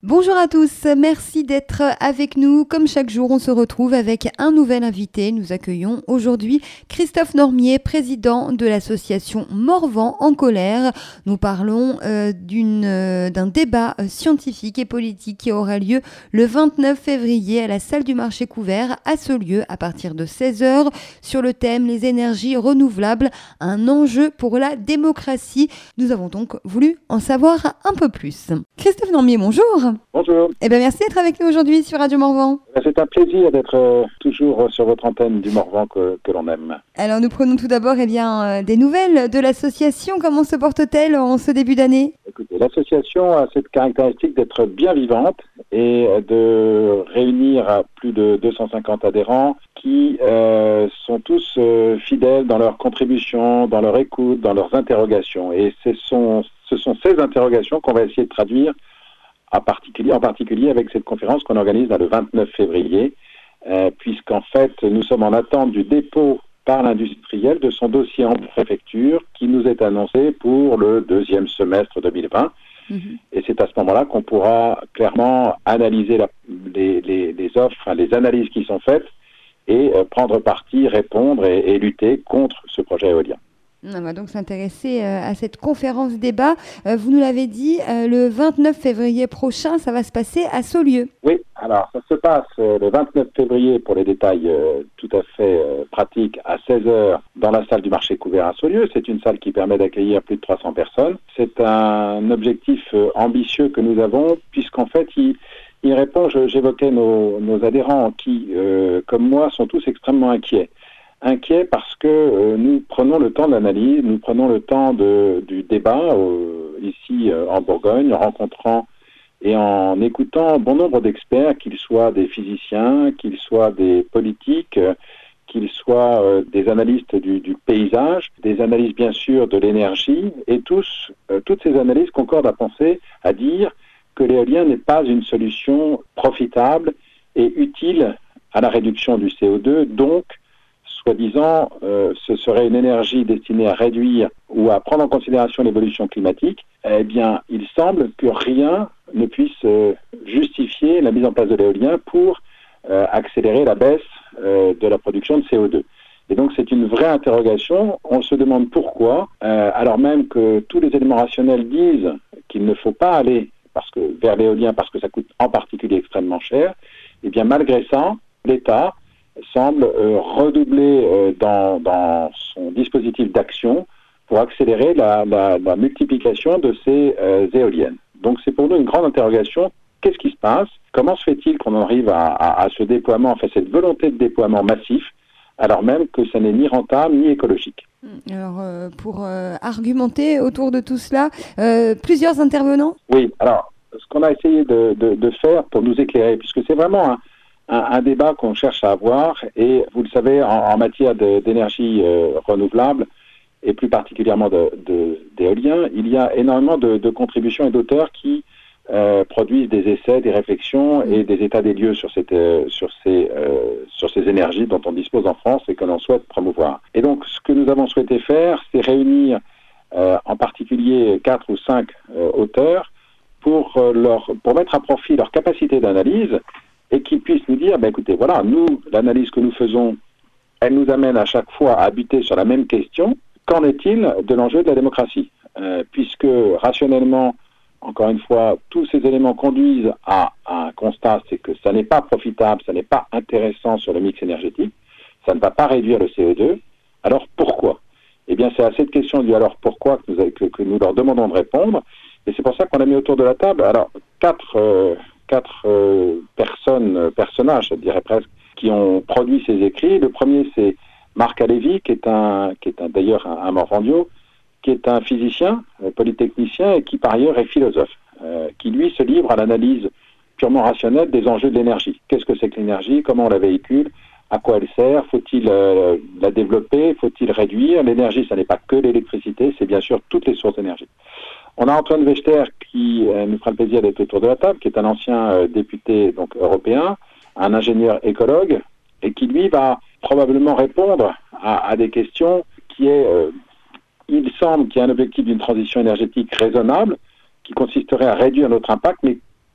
Bonjour à tous, merci d'être avec nous. Comme chaque jour, on se retrouve avec un nouvel invité. Nous accueillons aujourd'hui Christophe Normier, président de l'association Morvan en colère. Nous parlons d'un débat scientifique et politique qui aura lieu le 29 février à la salle du marché couvert à Saulieu à partir de 16h sur le thème les énergies renouvelables, un enjeu pour la démocratie. Nous avons donc voulu en savoir un peu plus. Christophe Normier, bonjour. Bonjour. Merci d'être avec nous aujourd'hui sur Radio Morvan. C'est un plaisir d'être toujours sur votre antenne du Morvan que l'on aime. Alors nous prenons tout d'abord des nouvelles de l'association. Comment se porte-t-elle en ce début d'année ? Écoutez, l'association a cette caractéristique d'être bien vivante et de réunir plus de 250 adhérents qui sont tous fidèles dans leurs contributions, dans leur écoute, dans leurs interrogations. Et ce sont ces interrogations qu'on va essayer de traduire en particulier avec cette conférence qu'on organise le 29 février, puisqu'en fait, nous sommes en attente du dépôt par l'industriel de son dossier en préfecture qui nous est annoncé pour le deuxième semestre 2020. Et c'est à ce moment-là qu'on pourra clairement analyser les offres, les analyses qui sont faites et prendre parti, répondre et lutter contre ce projet éolien. On va donc s'intéresser à cette conférence débat. Vous nous l'avez dit, le 29 février prochain, ça va se passer à Saulieu. Oui, alors ça se passe le 29 février pour les détails tout à fait pratiques à 16h dans la salle du marché couvert à Saulieu. C'est une salle qui permet d'accueillir plus de 300 personnes. C'est un objectif ambitieux que nous avons puisqu'en fait, il répond, j'évoquais nos adhérents qui, comme moi, sont tous extrêmement inquiets parce que nous prenons le temps de l'analyse, nous prenons le temps du débat ici en Bourgogne, en rencontrant et en écoutant bon nombre d'experts, qu'ils soient des physiciens, qu'ils soient des politiques, qu'ils soient des analystes du paysage, des analystes bien sûr de l'énergie, et toutes ces analyses concordent à dire que l'éolien n'est pas une solution profitable et utile à la réduction du CO2, donc soi-disant, ce serait une énergie destinée à réduire ou à prendre en considération l'évolution climatique, eh bien, il semble que rien ne puisse justifier la mise en place de l'éolien pour accélérer la baisse de la production de CO2. Et donc, c'est une vraie interrogation. On se demande pourquoi, alors même que tous les éléments rationnels disent qu'il ne faut pas aller vers l'éolien parce que ça coûte en particulier extrêmement cher, eh bien, malgré ça, l'État semble redoubler dans son dispositif d'action pour accélérer la multiplication de ces éoliennes. Donc c'est pour nous une grande interrogation. Qu'est-ce qui se passe ? Comment se fait-il qu'on arrive à ce déploiement, enfin cette volonté de déploiement massif, alors même que ça n'est ni rentable ni écologique ? Alors pour argumenter autour de tout cela, plusieurs intervenants ? Oui, alors ce qu'on a essayé de faire pour nous éclairer, puisque c'est vraiment un débat qu'on cherche à avoir, et vous le savez, en matière d'énergie renouvelable, et plus particulièrement d'éolien, il y a énormément de contributions et d'auteurs qui produisent des essais, des réflexions et des états des lieux sur ces énergies dont on dispose en France et que l'on souhaite promouvoir. Et donc, ce que nous avons souhaité faire, c'est réunir en particulier 4 ou 5 auteurs pour mettre à profit leur capacité d'analyse et qu'ils puissent nous dire, écoutez, voilà, nous, l'analyse que nous faisons, elle nous amène à chaque fois à buter sur la même question. Qu'en est-il de l'enjeu de la démocratie ? Puisque, rationnellement, encore une fois, tous ces éléments conduisent à un constat, c'est que ça n'est pas profitable, ça n'est pas intéressant sur le mix énergétique, ça ne va pas réduire le CO2. Alors, pourquoi ? Eh bien, c'est à cette question du « alors pourquoi » que nous leur demandons de répondre. Et c'est pour ça qu'on a mis autour de la table, alors, quatre personnages, je dirais presque, qui ont produit ces écrits. Le premier, c'est Marc Alévi, qui est d'ailleurs un Morvandio, qui est un physicien, polytechnicien, et qui par ailleurs est philosophe, qui lui se livre à l'analyse purement rationnelle des enjeux de l'énergie. Qu'est-ce que c'est que l'énergie ? Comment on la véhicule ? À quoi elle sert ? Faut-il la développer ? Faut-il réduire ? L'énergie, ça n'est pas que l'électricité, c'est bien sûr toutes les sources d'énergie. On a Antoine Wechter qui nous fera le plaisir d'être autour de la table, qui est un ancien député donc européen, un ingénieur écologue, et qui lui va probablement répondre à des questions qui est, il semble qu'il y a un objectif d'une transition énergétique raisonnable, qui consisterait à réduire notre impact, mais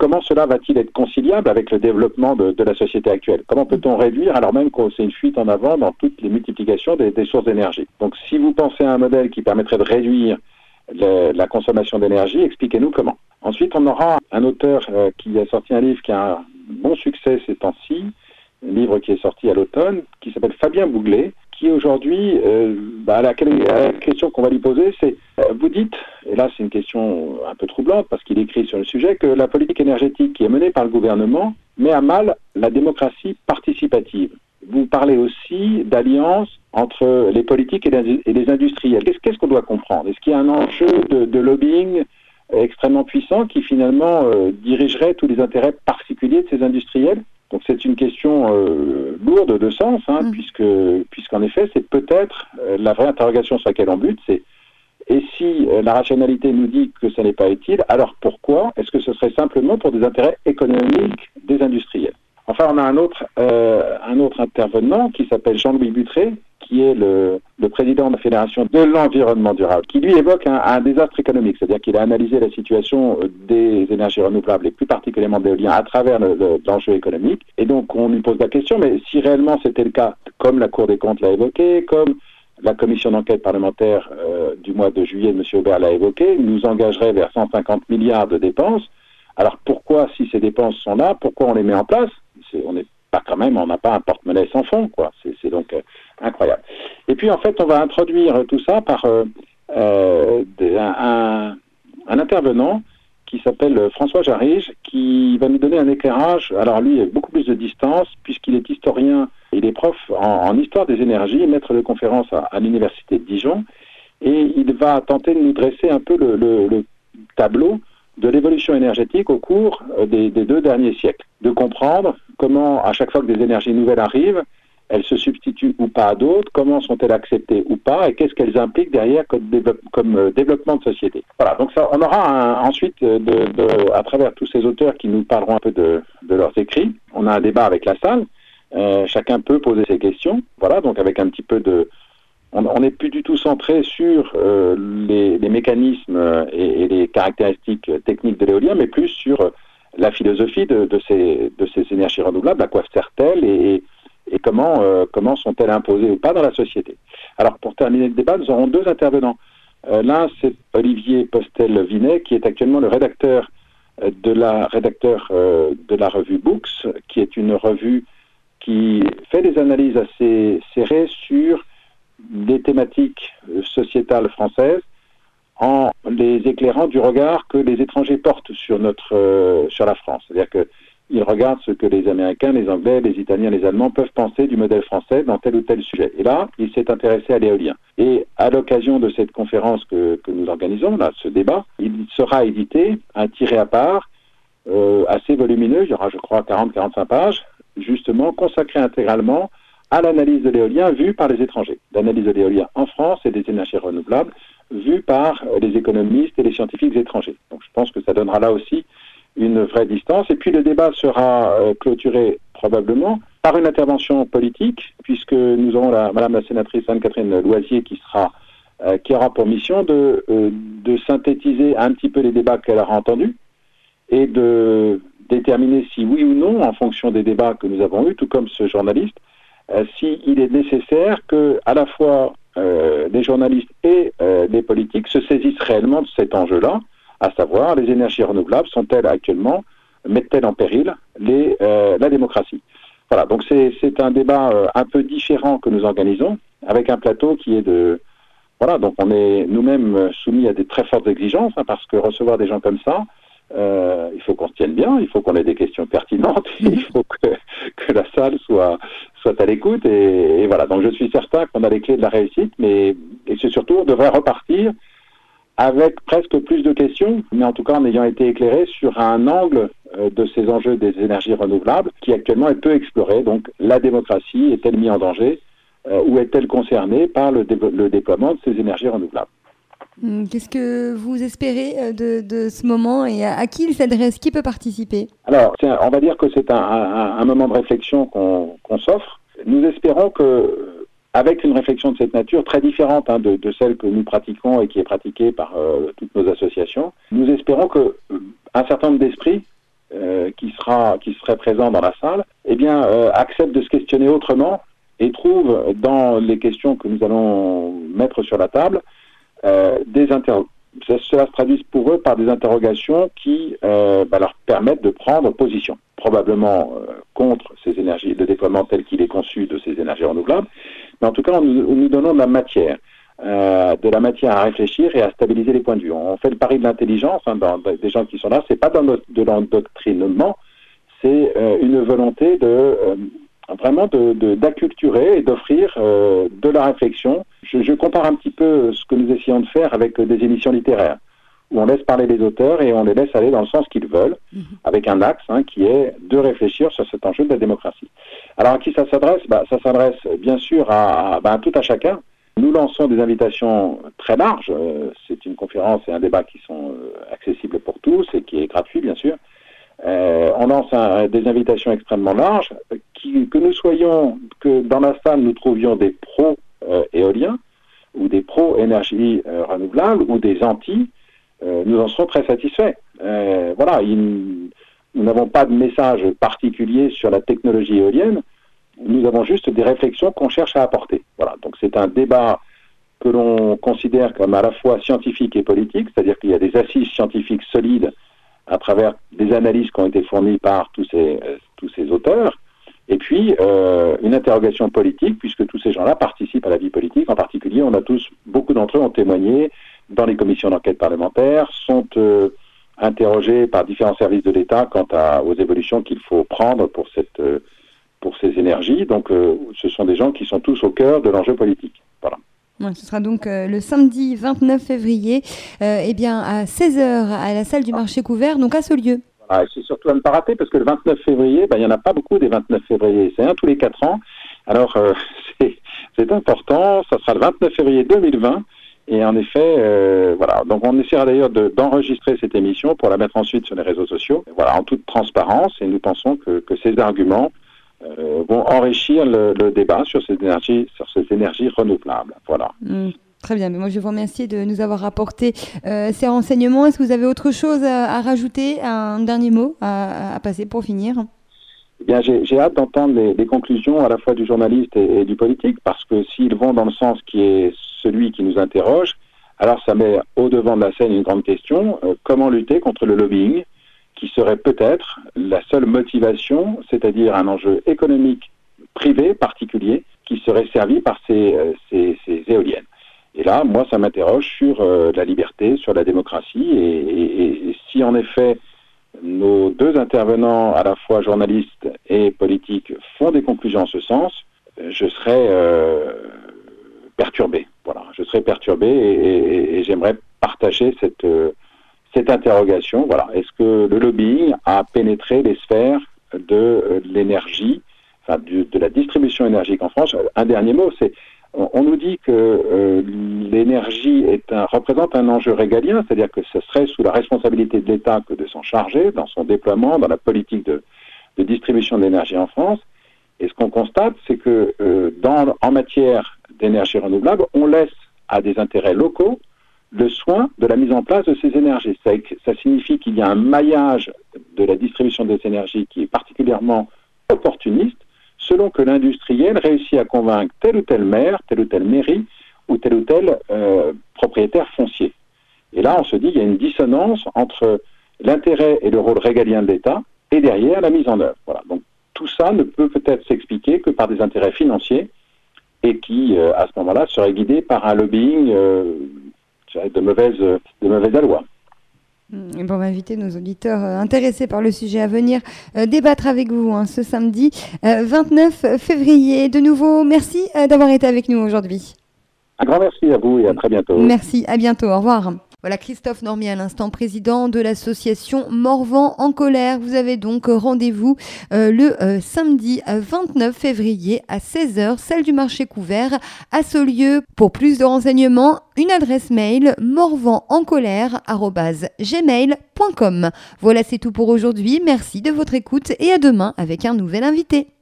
comment cela va-t-il être conciliable avec le développement de la société actuelle? Comment peut-on réduire alors même que c'est une fuite en avant dans toutes les multiplications des sources d'énergie? Donc si vous pensez à un modèle qui permettrait de réduire la consommation d'énergie, expliquez-nous comment. Ensuite, on aura un auteur qui a sorti un livre qui a un bon succès ces temps-ci, un livre qui est sorti à l'automne, qui s'appelle Fabien Bouglet, qui aujourd'hui, la question qu'on va lui poser, c'est, vous dites, et là c'est une question un peu troublante parce qu'il écrit sur le sujet, que la politique énergétique qui est menée par le gouvernement met à mal la démocratie participative. Vous parlez aussi d'alliance entre les politiques et les industriels. Qu'est-ce qu'on doit comprendre? Est-ce qu'il y a un enjeu de lobbying extrêmement puissant qui finalement dirigerait tous les intérêts particuliers de ces industriels? Donc c'est une question lourde de sens, puisqu'en effet c'est peut-être la vraie interrogation sur laquelle on bute, c'est et si la rationalité nous dit que ça n'est pas utile, alors pourquoi est-ce que ce serait simplement pour des intérêts économiques des industriels? Enfin, on a un autre intervenant qui s'appelle Jean-Louis Butré, qui est le président de la Fédération de l'environnement durable, qui lui évoque un désastre économique, c'est-à-dire qu'il a analysé la situation des énergies renouvelables et plus particulièrement de l'éolien à travers l'enjeu économique. Et donc on lui pose la question, mais si réellement c'était le cas, comme la Cour des comptes l'a évoqué, comme la commission d'enquête parlementaire du mois de juillet, M. Aubert l'a évoqué, nous engagerait vers 150 milliards de dépenses. Alors pourquoi, si ces dépenses sont là, pourquoi on les met en place? On n'a pas un porte-monnaie sans fond, quoi. C'est donc incroyable. Et puis en fait, on va introduire tout ça par un intervenant qui s'appelle François Jarige, qui va nous donner un éclairage. Alors lui, a beaucoup plus de distance, puisqu'il est historien, il est prof en histoire des énergies, maître de conférence à l'université de Dijon, et il va tenter de nous dresser un peu le tableau de l'évolution énergétique au cours des 2 derniers siècles, de comprendre comment, à chaque fois que des énergies nouvelles arrivent, elles se substituent ou pas à d'autres, comment sont-elles acceptées ou pas, et qu'est-ce qu'elles impliquent derrière comme développement de société. Voilà, donc ça, on aura ensuite, à travers tous ces auteurs qui nous parleront un peu de leurs écrits, on a un débat avec la salle, chacun peut poser ses questions, voilà, donc avec un petit peu de... On n'est plus du tout centré sur les mécanismes et les caractéristiques techniques de l'éolien, mais plus sur la philosophie de ces énergies renouvelables, à quoi servent-elles et comment sont-elles imposées ou pas dans la société. Alors pour terminer le débat, nous aurons 2 intervenants. L'un, c'est Olivier Postel-Vinet, qui est actuellement le rédacteur de la revue Books, qui est une revue qui fait des analyses assez serrées sur des thématiques sociétales françaises en les éclairant du regard que les étrangers portent sur la France. C'est-à-dire qu'ils regardent ce que les Américains, les Anglais, les Italiens, les Allemands peuvent penser du modèle français dans tel ou tel sujet. Et là, il s'est intéressé à l'éolien. Et à l'occasion de cette conférence que nous organisons, là, ce débat, il sera édité un tiré à part assez volumineux, il y aura je crois 40-45 pages, justement consacré intégralement à l'analyse de l'éolien vue par les étrangers, l'analyse de l'éolien en France et des énergies renouvelables vue par les économistes et les scientifiques étrangers. Donc je pense que ça donnera là aussi une vraie distance. Et puis le débat sera clôturé probablement par une intervention politique, puisque nous aurons Madame la sénatrice Anne-Catherine Loisier qui aura pour mission de synthétiser un petit peu les débats qu'elle aura entendus et de déterminer si oui ou non, en fonction des débats que nous avons eus, tout comme ce journaliste, s'il est nécessaire que à la fois les journalistes et les politiques se saisissent réellement de cet enjeu-là, à savoir les énergies renouvelables mettent-elles en péril la démocratie. Voilà, donc c'est un débat un peu différent que nous organisons, avec un plateau qui est de... Voilà, donc on est nous-mêmes soumis à des très fortes exigences, parce que recevoir des gens comme ça, il faut qu'on se tienne bien, il faut qu'on ait des questions pertinentes, il faut que la salle soit à l'écoute, et voilà. Donc je suis certain qu'on a les clés de la réussite, et c'est surtout, on devrait repartir avec presque plus de questions, mais en tout cas en ayant été éclairé sur un angle de ces enjeux des énergies renouvelables qui actuellement est peu exploré. Donc la démocratie est-elle mise en danger ou est-elle concernée par le déploiement de ces énergies renouvelables? Qu'est-ce que vous espérez de ce moment et à qui il s'adresse? Qui peut participer? Alors, on va dire que c'est un moment de réflexion qu'on s'offre. Nous espérons que, avec une réflexion de cette nature, très différente de celle que nous pratiquons et qui est pratiquée par toutes nos associations, nous espérons qu'un certain nombre d'esprits qui serait présent dans la salle, accepte de se questionner autrement et trouve dans les questions que nous allons mettre sur la table cela se traduit pour eux par des interrogations qui leur permettent de prendre position, probablement contre ces énergies, le déploiement tel qu'il est conçu de ces énergies renouvelables, mais en tout cas nous donnons de la matière à réfléchir et à stabiliser les points de vue. On fait le pari de l'intelligence des gens qui sont là, c'est pas de l'endoctrinement, c'est une volonté vraiment d'acculturer et d'offrir de la réflexion. Je compare un petit peu ce que nous essayons de faire avec des émissions littéraires, où on laisse parler les auteurs et on les laisse aller dans le sens qu'ils veulent, avec un axe qui est de réfléchir sur cet enjeu de la démocratie. Alors à qui ça s'adresse ? Ça s'adresse bien sûr à tout à chacun. Nous lançons des invitations très larges. C'est une conférence et un débat qui sont accessibles pour tous et qui est gratuit bien sûr. On lance des invitations extrêmement larges, que dans la salle nous trouvions des pro-éoliens ou des pro-énergie renouvelable ou des anti, nous en serons très satisfaits. Nous n'avons pas de message particulier sur la technologie éolienne, nous avons juste des réflexions qu'on cherche à apporter. Voilà, donc c'est un débat que l'on considère comme à la fois scientifique et politique, c'est-à-dire qu'il y a des assises scientifiques solides à travers des analyses qui ont été fournies par tous ces auteurs, et puis une interrogation politique, puisque tous ces gens-là participent à la vie politique. En particulier, beaucoup d'entre eux ont témoigné dans les commissions d'enquête parlementaires, sont interrogés par différents services de l'État quant aux évolutions qu'il faut prendre pour ces énergies. Donc ce sont des gens qui sont tous au cœur de l'enjeu politique. Voilà. Ouais, ce sera donc le samedi 29 février à 16h à la salle du marché couvert, donc à Saulieu. Voilà, c'est surtout à ne pas rater parce que le 29 février, il n'y en a pas beaucoup des 29 février, c'est un tous les 4 ans. Alors c'est important, ça sera le 29 février 2020 et en effet, donc on essaiera d'ailleurs d'enregistrer cette émission pour la mettre ensuite sur les réseaux sociaux, en toute transparence, et nous pensons que ces arguments vont enrichir le débat sur ces énergies renouvelables. Voilà. Très bien, mais moi je vous remercie de nous avoir apporté ces renseignements. Est-ce que vous avez autre chose à rajouter, un dernier mot à passer pour finir ? Eh bien, j'ai hâte d'entendre les conclusions à la fois du journaliste et du politique, parce que s'ils vont dans le sens qui est celui qui nous interroge, alors ça met au devant de la scène une grande question, comment lutter contre le lobbying, qui serait peut-être la seule motivation, c'est-à-dire un enjeu économique privé particulier qui serait servi par ces éoliennes. Et là, moi, ça m'interroge sur la liberté, sur la démocratie, et si en effet nos deux intervenants, à la fois journalistes et politiques, font des conclusions en ce sens, je serais perturbé. Voilà, je serais perturbé et j'aimerais partager cette interrogation. Voilà, est-ce que le lobbying a pénétré les sphères de l'énergie, de la distribution énergique en France ? Un dernier mot, on nous dit que l'énergie représente un enjeu régalien, c'est-à-dire que ce serait sous la responsabilité de l'État que de s'en charger dans son déploiement, dans la politique de distribution d'énergie en France. Et ce qu'on constate, c'est que en matière d'énergie renouvelable, on laisse à des intérêts locaux le soin de la mise en place de ces énergies. Ça signifie qu'il y a un maillage de la distribution des énergies qui est particulièrement opportuniste, selon que l'industriel réussit à convaincre tel ou tel maire, telle ou telle mairie, ou tel propriétaire foncier. Et là, on se dit qu'il y a une dissonance entre l'intérêt et le rôle régalien de l'État, et derrière la mise en œuvre. Voilà. Donc tout ça ne peut peut-être s'expliquer que par des intérêts financiers, et qui, à ce moment-là, seraient guidés par un lobbying de mauvaise aloi. On va inviter nos auditeurs intéressés par le sujet à venir débattre avec vous ce samedi 29 février. De nouveau, merci d'avoir été avec nous aujourd'hui. Un grand merci à vous et à très bientôt. Merci, à bientôt, au revoir. Voilà, Christophe Normier à l'instant, président de l'association Morvan en colère. Vous avez donc rendez-vous le samedi 29 février à 16h, salle du marché couvert à Saulieu. Pour plus de renseignements, une adresse mail morvanencolère@gmail.com. Voilà, c'est tout pour aujourd'hui. Merci de votre écoute et à demain avec un nouvel invité.